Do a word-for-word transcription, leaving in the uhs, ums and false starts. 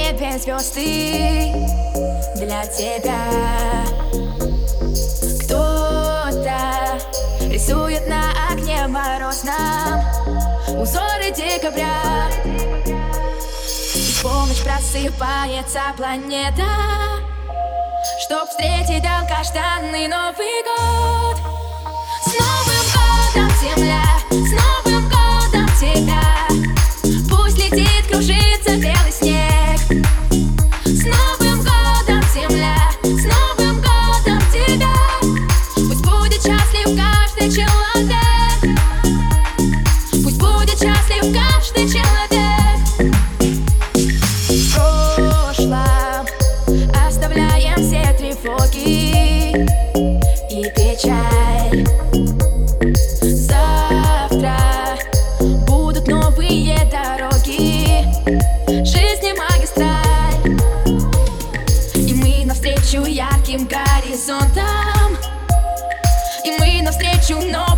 небе звезды для тебя. Кто-то рисует на окне морозном узоры декабря. И в полночь просыпается планета, чтоб встретить долгожданный Новый год. С Новым годом, земля, с Новым годом тебя. Пусть летит, кружится белый снег. С Новым годом, земля, с Новым годом тебя. Пусть будет счастлив каждый человек. Пусть будет счастлив каждый человек. В прошлом оставляем все тревоги и печаль. Завтра будут новые дороги, жизни магистраль. И мы навстречу ярким горизонтам, и мы навстречу новым